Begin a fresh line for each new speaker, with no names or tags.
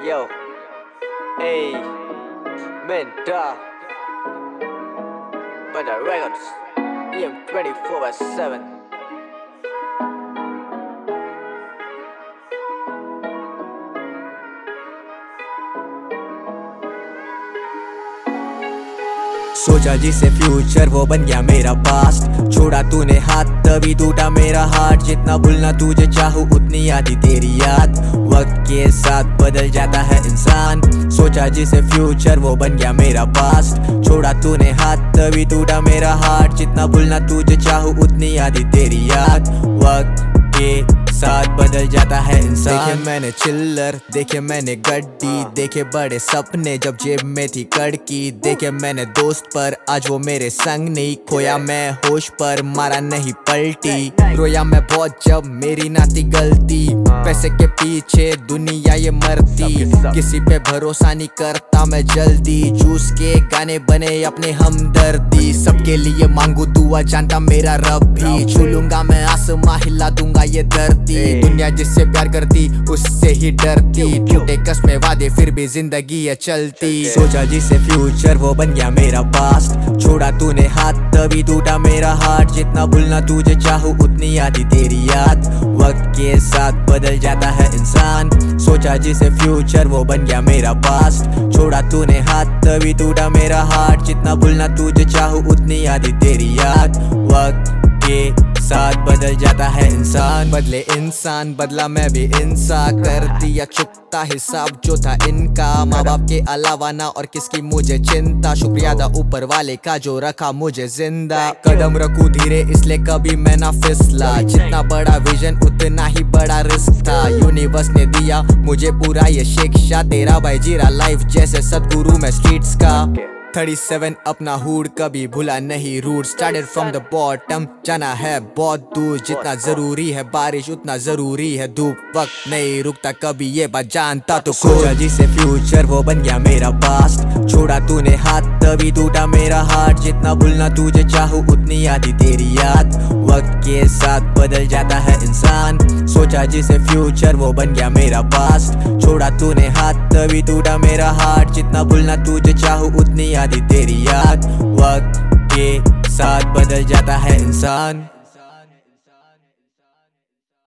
Yo, hey, Mentor, Banda Records, EM 24/7.
सोचा जिसे future वो बन गया मेरा पास्ट। छोड़ा तूने हाथ तभी टूटा मेरा हार्ट। जितना भूलना तुझे चाहूँ उतनी आती तेरी याद। वक्त के साथ बदल जाता है इंसान। सोचा जिसे फ्यूचर वो बन गया मेरा पास्ट। छोड़ा तूने हाथ तभी टूटा मेरा हार्ट। जितना भूलना तुझे चाहूँ उतनी आती तेरी याद। वक्त के साथ बदल जाता है इंसान। देखे मैंने चिल्लर, देखे मैंने गड्डी, देखे बड़े सपने जब जेब में थी कड़की। देखे मैंने दोस्त पर आज वो मेरे संग नहीं। खोया मैं होश पर मारा नहीं पलटी। रोया मैं बहुत जब मेरी ना थी गलती। पैसे के पीछे दुनिया ये मरती। किसी पे भरोसा नहीं करता मैं जल्दी। जूस के गाने बने अपने हमदर्दी। सबके लिए मांगू दुआ जानता मेरा रब भी। छू लूंगा मैं आसमां हिला दूंगा ये धरती। दुनिया जिससे प्यार करती उससे ही डरती। टूटे कसमें वादे फिर भी जिंदगी है चलती। सोचा जिसे फ्यूचर वो बन गया मेरा पास्ट। छोड़ा तूने हाथ तभी टूटा मेरा हार्ट। जितना भूलना तुझे चाहूँ उतनी आती तेरी याद। वक्त के साथ बदल जाता है इंसान। सोचा जिसे फ्यूचर वो बन गया मेरा पास्ट। छोड़ा तूने हाथ तभी टूटा मेरा हार्ट। जितना भूलना तुझे चाहूँ उतनी आती तेरी याद। वक्त के साथ बदल जाता है इंसान। बदले इंसान बदला मैं भी इंसान। कर दिया चुकता हिसाब जो था इनका। माँ बाप के अलावा ना और किसकी मुझे चिंता। शुक्रिया दा ऊपर वाले का जो रखा मुझे जिंदा। कदम रखूं धीरे इसलिए कभी मैं ना फिसला। जितना बड़ा विजन उतना ही बड़ा रिस्क था। यूनिवर्स ने दिया मुझे पूरा ये शिक्षा। तेरा भाई जीरा लाइफ जैसे सदगुरु मैं स्ट्रीट्स का। 37 अपना हुड कभी भूला नहीं root. Started from the bottom जाना है बहुत दूर। जितना जरूरी है बारिश उतना जरूरी है धूप। वक्त नहीं रुकता कभी ये बात जानता तो सोचा जिसे फ्यूचर वो बन गया मेरा पास्ट। छोड़ा तूने हाथ तभी टूटा मेरा हार्ट। जितना भूलना तुझे चाहूँ उतनी आती तेरी याद। वक्त के साथ बदल जाता है इंसान। सोचा जिसे फ्यूचर वो बन गया मेरा पास्ट। छोड़ा तूने हाथ तभी टूटा मेरा हार्ट। जितना भूलना तुझे चाहूँ उतनी आती तेरी याद। वक्त के साथ बदल जाता है इंसान।